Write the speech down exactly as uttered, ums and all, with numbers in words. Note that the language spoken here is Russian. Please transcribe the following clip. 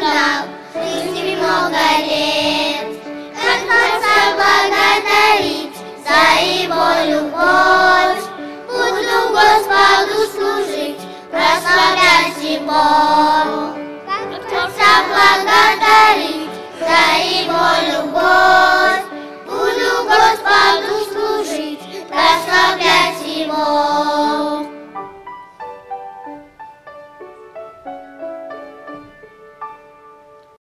дал жизни много лет. Как Отца благодарить за Его любовь, буду Господу служить, прославлять Его. Как Отца благодарить за Его любовь, буду Господу служить, прославлять Его.